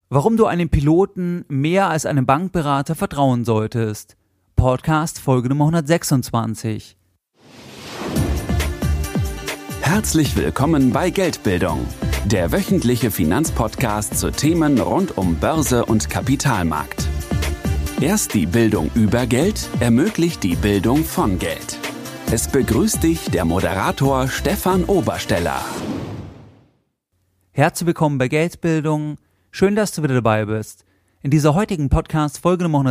Warum du einem Piloten mehr als einem Bankberater vertrauen solltest. Podcast Folge Nummer 126. Herzlich willkommen bei Geldbildung, der wöchentliche Finanzpodcast zu Themen rund um Börse und Kapitalmarkt. Erst die Bildung über Geld ermöglicht die Bildung von Geld. Es begrüßt dich der Moderator Stefan Obersteller. Herzlich willkommen bei Geldbildung. Schön, dass du wieder dabei bist. In dieser heutigen Podcast Folge Nummer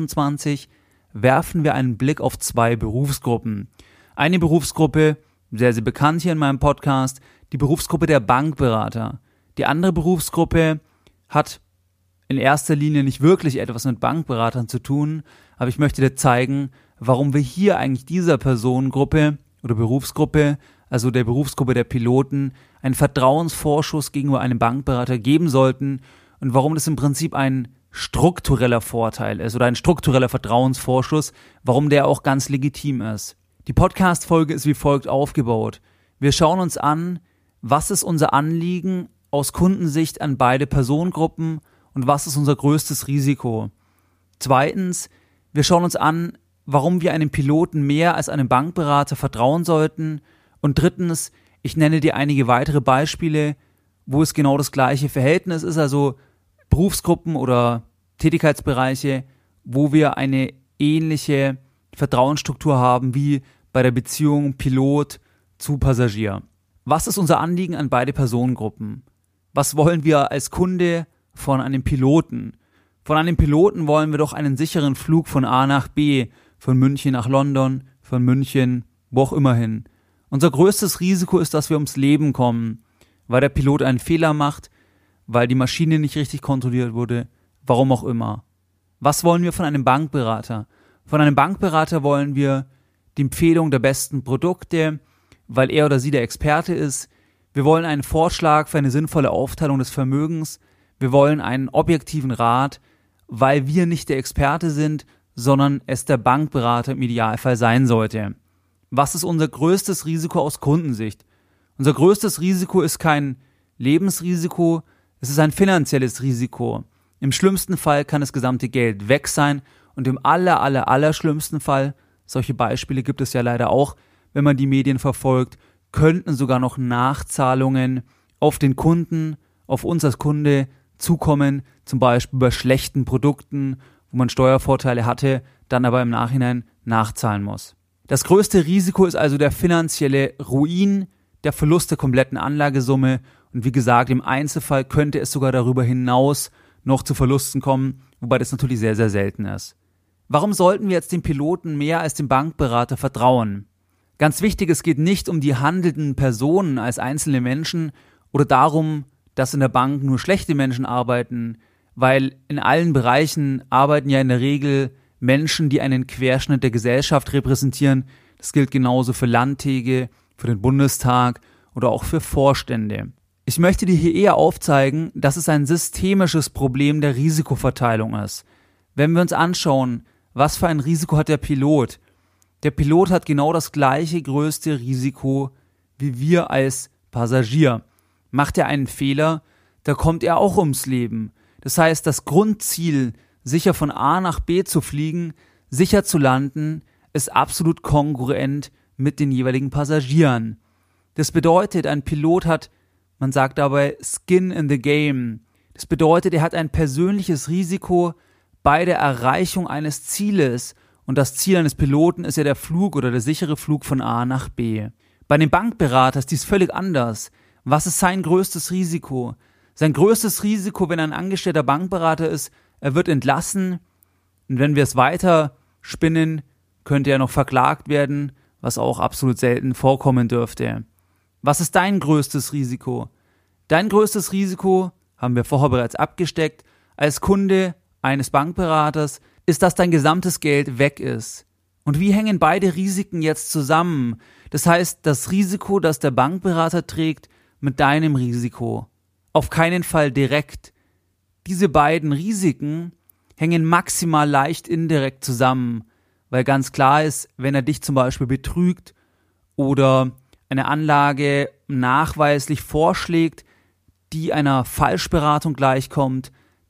126 werfen wir einen Blick auf zwei Berufsgruppen. Eine Berufsgruppe, sehr, sehr bekannt hier in meinem Podcast, die Berufsgruppe der Bankberater. Die andere Berufsgruppe hat in erster Linie nicht wirklich etwas mit Bankberatern zu tun, aber ich möchte dir zeigen, warum wir hier eigentlich dieser Personengruppe oder Berufsgruppe, also der Berufsgruppe der Piloten, einen Vertrauensvorschuss gegenüber einem Bankberater geben sollten und warum das im Prinzip ein struktureller Vorteil ist oder ein struktureller Vertrauensvorschuss, warum der auch ganz legitim ist. Die Podcast-Folge ist wie folgt aufgebaut. Wir schauen uns an, was ist unser Anliegen aus Kundensicht an beide Personengruppen und was ist unser größtes Risiko. Zweitens, wir schauen uns an, warum wir einem Piloten mehr als einem Bankberater vertrauen sollten. Und drittens, ich nenne dir einige weitere Beispiele, wo es genau das gleiche Verhältnis ist, also Berufsgruppen oder Tätigkeitsbereiche, wo wir eine ähnliche Vertrauensstruktur haben wie bei der Beziehung Pilot zu Passagier. Was ist unser Anliegen an beide Personengruppen? Was wollen wir als Kunde von einem Piloten? Von einem Piloten wollen wir doch einen sicheren Flug von A nach B, von München nach London, von München, wo auch immer hin. Unser größtes Risiko ist, dass wir ums Leben kommen, weil der Pilot einen Fehler macht, weil die Maschine nicht richtig kontrolliert wurde, warum auch immer. Was wollen wir von einem Bankberater? Von einem Bankberater wollen wir die Empfehlung der besten Produkte, weil er oder sie der Experte ist. Wir wollen einen Vorschlag für eine sinnvolle Aufteilung des Vermögens. Wir wollen einen objektiven Rat, weil wir nicht der Experte sind, sondern es der Bankberater im Idealfall sein sollte. Was ist unser größtes Risiko aus Kundensicht? Unser größtes Risiko ist kein Lebensrisiko, es ist ein finanzielles Risiko. Im schlimmsten Fall kann das gesamte Geld weg sein und im allerschlimmsten Fall, solche Beispiele gibt es ja leider auch, wenn man die Medien verfolgt, könnten sogar noch Nachzahlungen auf den Kunden, auf uns als Kunde zukommen, zum Beispiel bei schlechten Produkten, wo man Steuervorteile hatte, dann aber im Nachhinein nachzahlen muss. Das größte Risiko ist also der finanzielle Ruin, der Verlust der kompletten Anlagesumme und wie gesagt, im Einzelfall könnte es sogar darüber hinaus noch zu Verlusten kommen, wobei das natürlich sehr, sehr selten ist. Warum sollten wir jetzt dem Piloten mehr als dem Bankberater vertrauen? Ganz wichtig, es geht nicht um die handelnden Personen als einzelne Menschen oder darum, dass in der Bank nur schlechte Menschen arbeiten, weil in allen Bereichen arbeiten ja in der Regel Menschen, die einen Querschnitt der Gesellschaft repräsentieren. Das gilt genauso für Landtäge, für den Bundestag oder auch für Vorstände. Ich möchte dir hier eher aufzeigen, dass es ein systemisches Problem der Risikoverteilung ist. Wenn wir uns anschauen, was für ein Risiko hat der Pilot? Der Pilot hat genau das gleiche größte Risiko wie wir als Passagier. Macht er einen Fehler, da kommt er auch ums Leben. Das heißt, das Grundziel, sicher von A nach B zu fliegen, sicher zu landen, ist absolut kongruent mit den jeweiligen Passagieren. Das bedeutet, ein Pilot hat, man sagt dabei, Skin in the Game. Das bedeutet, er hat ein persönliches Risiko bei der Erreichung eines Zieles und das Ziel eines Piloten ist ja der Flug oder der sichere Flug von A nach B. Bei einem Bankberater ist dies völlig anders. Was ist sein größtes Risiko? Sein größtes Risiko, wenn er ein angestellter Bankberater ist, er wird entlassen und wenn wir es weiter spinnen, könnte er noch verklagt werden, was auch absolut selten vorkommen dürfte. Was ist dein größtes Risiko? Dein größtes Risiko, haben wir vorher bereits abgesteckt, als Kunde eines Bankberaters, ist, dass dein gesamtes Geld weg ist. Und wie hängen beide Risiken jetzt zusammen? Das heißt, das Risiko, das der Bankberater trägt, mit deinem Risiko. Auf keinen Fall direkt. Diese beiden Risiken hängen maximal leicht indirekt zusammen, weil ganz klar ist, wenn er dich zum Beispiel betrügt oder eine Anlage nachweislich vorschlägt, die einer Falschberatung gleichkommt,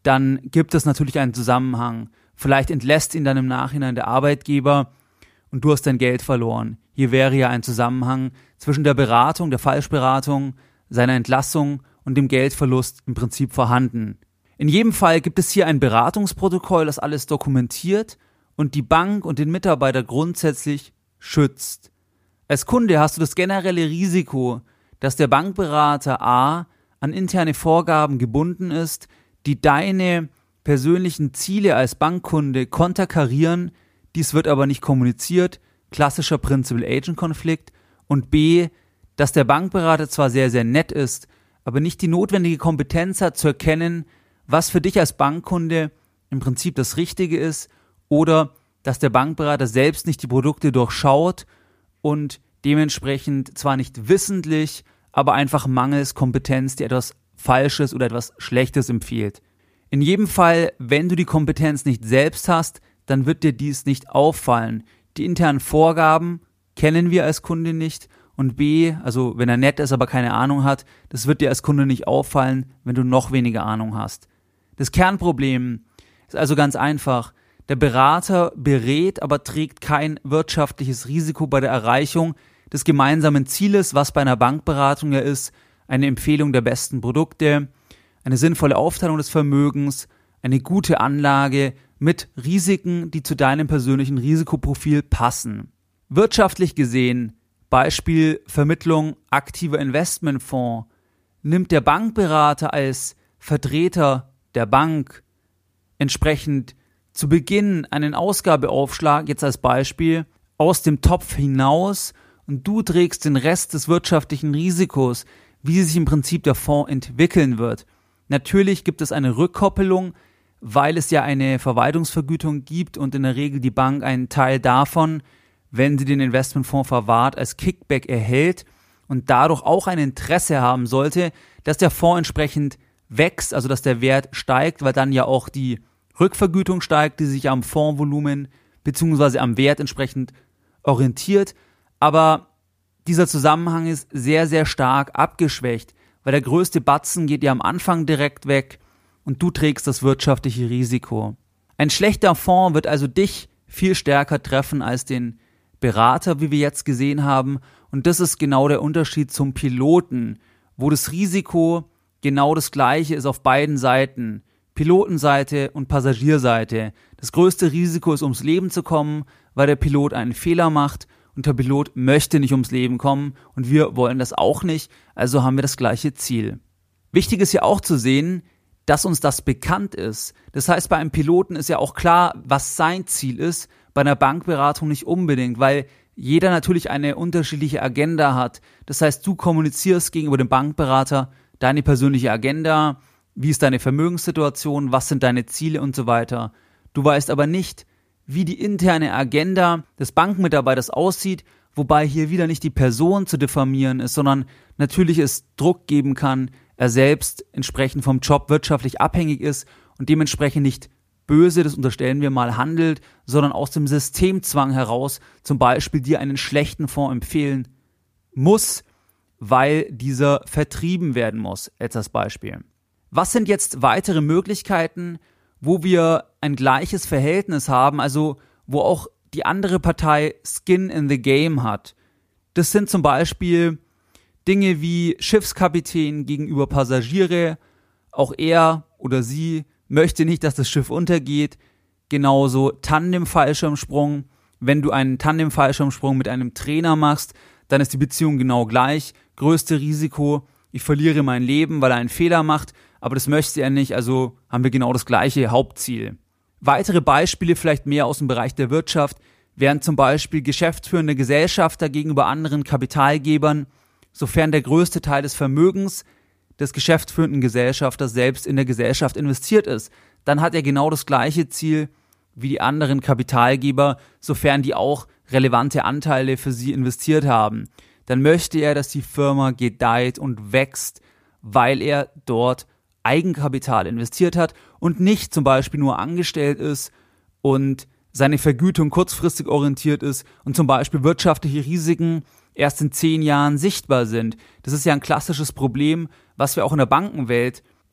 dann gibt es natürlich einen Zusammenhang. Vielleicht entlässt ihn dann im Nachhinein der Arbeitgeber und du hast dein Geld verloren. Hier wäre ja ein Zusammenhang zwischen der Beratung, der Falschberatung, seiner Entlassung und dem Geldverlust im Prinzip vorhanden. In jedem Fall gibt es hier ein Beratungsprotokoll, das alles dokumentiert und die Bank und den Mitarbeiter grundsätzlich schützt. Als Kunde hast du das generelle Risiko, dass der Bankberater A an interne Vorgaben gebunden ist, die deine persönlichen Ziele als Bankkunde konterkarieren, dies wird aber nicht kommuniziert, klassischer Principal-Agent-Konflikt, und B, dass der Bankberater zwar sehr, sehr nett ist, aber nicht die notwendige Kompetenz hat zu erkennen, was für dich als Bankkunde im Prinzip das Richtige ist, oder dass der Bankberater selbst nicht die Produkte durchschaut und dementsprechend zwar nicht wissentlich, aber einfach mangels Kompetenz dir etwas Falsches oder etwas Schlechtes empfiehlt. In jedem Fall, wenn du die Kompetenz nicht selbst hast, dann wird dir dies nicht auffallen. Die internen Vorgaben kennen wir als Kunde nicht und B, also wenn er nett ist, aber keine Ahnung hat, das wird dir als Kunde nicht auffallen, wenn du noch weniger Ahnung hast. Das Kernproblem ist also ganz einfach. Der Berater berät, aber trägt kein wirtschaftliches Risiko bei der Erreichung des gemeinsamen Zieles, was bei einer Bankberatung ja ist, eine Empfehlung der besten Produkte, eine sinnvolle Aufteilung des Vermögens, eine gute Anlage mit Risiken, die zu deinem persönlichen Risikoprofil passen. Wirtschaftlich gesehen, Beispiel Vermittlung aktiver Investmentfonds, nimmt der Bankberater als Vertreter der Bank entsprechend zu Beginn einen Ausgabeaufschlag, jetzt als Beispiel, aus dem Topf hinaus und du trägst den Rest des wirtschaftlichen Risikos, wie sich im Prinzip der Fonds entwickeln wird. Natürlich gibt es eine Rückkoppelung, weil es ja eine Verwaltungsvergütung gibt und in der Regel die Bank einen Teil davon, wenn sie den Investmentfonds verwahrt, als Kickback erhält und dadurch auch ein Interesse haben sollte, dass der Fonds entsprechend wächst, also dass der Wert steigt, weil dann ja auch die Rückvergütung steigt, die sich am Fondsvolumen bzw. am Wert entsprechend orientiert. Aber dieser Zusammenhang ist sehr, sehr stark abgeschwächt, weil der größte Batzen geht ja am Anfang direkt weg und du trägst das wirtschaftliche Risiko. Ein schlechter Fonds wird also dich viel stärker treffen als den Berater, wie wir jetzt gesehen haben. Und das ist genau der Unterschied zum Piloten, wo das Risiko genau das gleiche ist auf beiden Seiten. Pilotenseite und Passagierseite. Das größte Risiko ist, ums Leben zu kommen, weil der Pilot einen Fehler macht und der Pilot möchte nicht ums Leben kommen und wir wollen das auch nicht, also haben wir das gleiche Ziel. Wichtig ist ja auch zu sehen, dass uns das bekannt ist. Das heißt, bei einem Piloten ist ja auch klar, was sein Ziel ist, bei einer Bankberatung nicht unbedingt, weil jeder natürlich eine unterschiedliche Agenda hat. Das heißt, du kommunizierst gegenüber dem Bankberater deine persönliche Agenda, wie ist deine Vermögenssituation, was sind deine Ziele und so weiter. Du weißt aber nicht, wie die interne Agenda des Bankmitarbeiters aussieht, wobei hier wieder nicht die Person zu diffamieren ist, sondern natürlich es Druck geben kann, er selbst entsprechend vom Job wirtschaftlich abhängig ist und dementsprechend nicht böse, das unterstellen wir mal, handelt, sondern aus dem Systemzwang heraus zum Beispiel dir einen schlechten Fonds empfehlen muss, weil dieser vertrieben werden muss, jetzt als Beispiel. Was sind jetzt weitere Möglichkeiten, wo wir ein gleiches Verhältnis haben, also wo auch die andere Partei Skin in the Game hat? Das sind zum Beispiel Dinge wie Schiffskapitän gegenüber Passagiere, auch er oder sie möchte nicht, dass das Schiff untergeht, genauso Tandem-Fallschirmsprung. Wenn du einen Tandem-Fallschirmsprung mit einem Trainer machst, dann ist die Beziehung genau gleich. Größte Risiko, ich verliere mein Leben, weil er einen Fehler macht, aber das möchte er nicht, also haben wir genau das gleiche Hauptziel. Weitere Beispiele, vielleicht mehr aus dem Bereich der Wirtschaft, wären zum Beispiel geschäftsführende Gesellschafter gegenüber anderen Kapitalgebern, sofern der größte Teil des Vermögens des geschäftsführenden Gesellschafters selbst in der Gesellschaft investiert ist. Dann hat er genau das gleiche Ziel wie die anderen Kapitalgeber, sofern die auch relevante Anteile für sie investiert haben. Dann möchte er, dass die Firma gedeiht und wächst, weil er dort Eigenkapital investiert hat und nicht zum Beispiel nur angestellt ist und seine Vergütung kurzfristig orientiert ist und zum Beispiel wirtschaftliche Risiken erst in 10 Jahren sichtbar sind. Das ist ja ein klassisches Problem, was wir auch in der Bankenwelt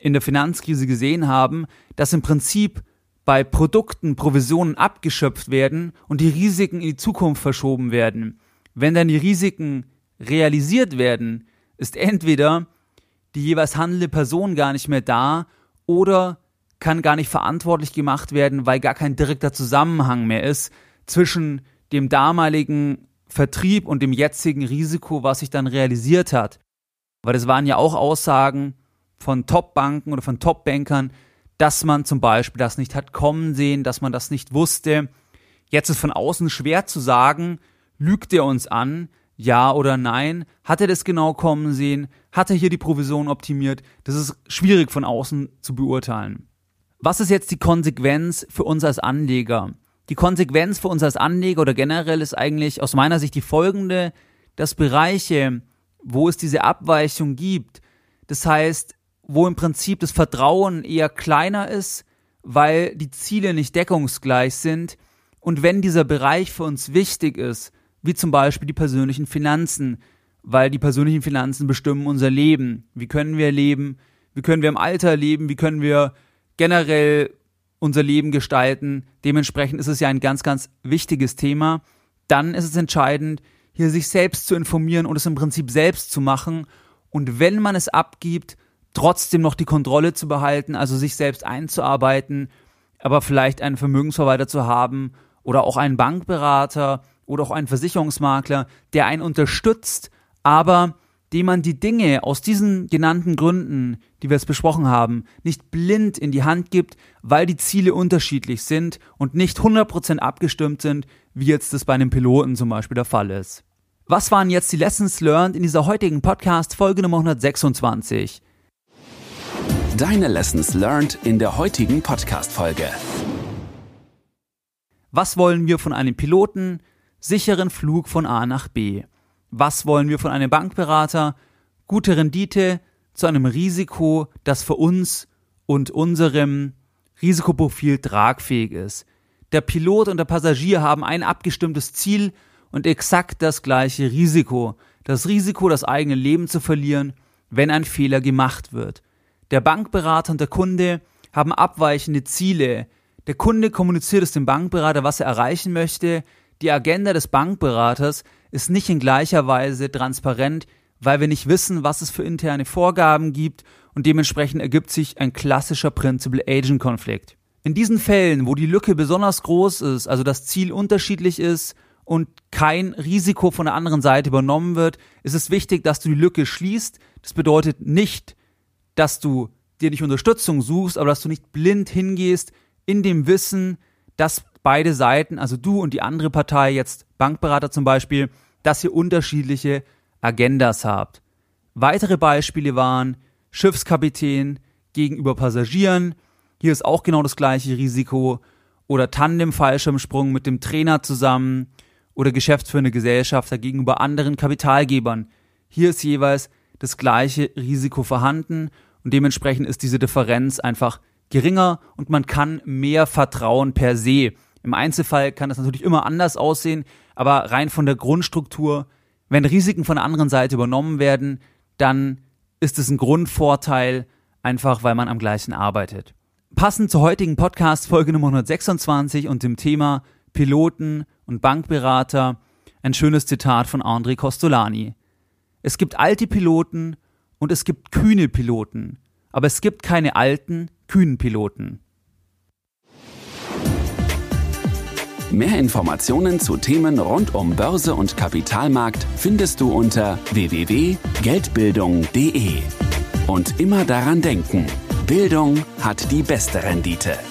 in der Finanzkrise gesehen haben, dass im Prinzip bei Produkten Provisionen abgeschöpft werden und die Risiken in die Zukunft verschoben werden. Wenn dann die Risiken realisiert werden, ist entweder die jeweils handelnde Person gar nicht mehr da oder kann gar nicht verantwortlich gemacht werden, weil gar kein direkter Zusammenhang mehr ist zwischen dem damaligen Vertrieb und dem jetzigen Risiko, was sich dann realisiert hat. Weil das waren ja auch Aussagen von Top-Banken oder von Top-Bankern, dass man zum Beispiel das nicht hat kommen sehen, dass man das nicht wusste. Jetzt ist von außen schwer zu sagen, lügt er uns an, ja oder nein? Hat er das genau kommen sehen? Hat er hier die Provision optimiert? Das ist schwierig von außen zu beurteilen. Was ist jetzt die Konsequenz für uns als Anleger? Die Konsequenz für uns als Anleger oder generell ist eigentlich aus meiner Sicht die folgende, dass Bereiche, wo es diese Abweichung gibt, das heißt, wo im Prinzip das Vertrauen eher kleiner ist, weil die Ziele nicht deckungsgleich sind und wenn dieser Bereich für uns wichtig ist, wie zum Beispiel die persönlichen Finanzen, weil die persönlichen Finanzen bestimmen unser Leben. Wie können wir leben? Wie können wir im Alter leben? Wie können wir generell unser Leben gestalten? Dementsprechend ist es ja ein ganz, ganz wichtiges Thema. Dann ist es entscheidend, hier sich selbst zu informieren und es im Prinzip selbst zu machen und wenn man es abgibt, trotzdem noch die Kontrolle zu behalten, also sich selbst einzuarbeiten, aber vielleicht einen Vermögensverwalter zu haben oder auch einen Bankberater oder auch einen Versicherungsmakler, der einen unterstützt, aber dem man die Dinge aus diesen genannten Gründen, die wir jetzt besprochen haben, nicht blind in die Hand gibt, weil die Ziele unterschiedlich sind und nicht 100% abgestimmt sind, wie jetzt das bei einem Piloten zum Beispiel der Fall ist. Was waren jetzt die Lessons learned in dieser heutigen Podcast-Folge Nummer 126? Deine Lessons learned in der heutigen Podcast-Folge. Was wollen wir von einem Piloten? Sicheren Flug von A nach B. Was wollen wir von einem Bankberater? Gute Rendite zu einem Risiko, das für uns und unserem Risikoprofil tragfähig ist. Der Pilot und der Passagier haben ein abgestimmtes Ziel und exakt das gleiche Risiko. Das Risiko, das eigene Leben zu verlieren, wenn ein Fehler gemacht wird. Der Bankberater und der Kunde haben abweichende Ziele. Der Kunde kommuniziert es dem Bankberater, was er erreichen möchte. Die Agenda des Bankberaters ist nicht in gleicher Weise transparent, weil wir nicht wissen, was es für interne Vorgaben gibt und dementsprechend ergibt sich ein klassischer Principal-Agent-Konflikt. In diesen Fällen, wo die Lücke besonders groß ist, also das Ziel unterschiedlich ist und kein Risiko von der anderen Seite übernommen wird, ist es wichtig, dass du die Lücke schließt. Das bedeutet nicht, dass du dir nicht Unterstützung suchst, aber dass du nicht blind hingehst in dem Wissen, dass beide Seiten, also du und die andere Partei, jetzt Bankberater zum Beispiel, dass ihr unterschiedliche Agendas habt. Weitere Beispiele waren Schiffskapitän gegenüber Passagieren, hier ist auch genau das gleiche Risiko, oder Tandem-Fallschirmsprung mit dem Trainer zusammen oder geschäftsführende Gesellschafter gegenüber anderen Kapitalgebern. Hier ist jeweils das gleiche Risiko vorhanden und dementsprechend ist diese Differenz einfach geringer und man kann mehr vertrauen per se. Im Einzelfall kann das natürlich immer anders aussehen, aber rein von der Grundstruktur, wenn Risiken von der anderen Seite übernommen werden, dann ist es ein Grundvorteil, einfach weil man am gleichen arbeitet. Passend zur heutigen Podcast-Folge Nummer 126 und dem Thema Piloten und Bankberater ein schönes Zitat von André Costolani. Es gibt alte Piloten und es gibt kühne Piloten, aber es gibt keine alten, kühnen Piloten. Mehr Informationen zu Themen rund um Börse und Kapitalmarkt findest du unter www.geldbildung.de. Und immer daran denken, Bildung hat die beste Rendite.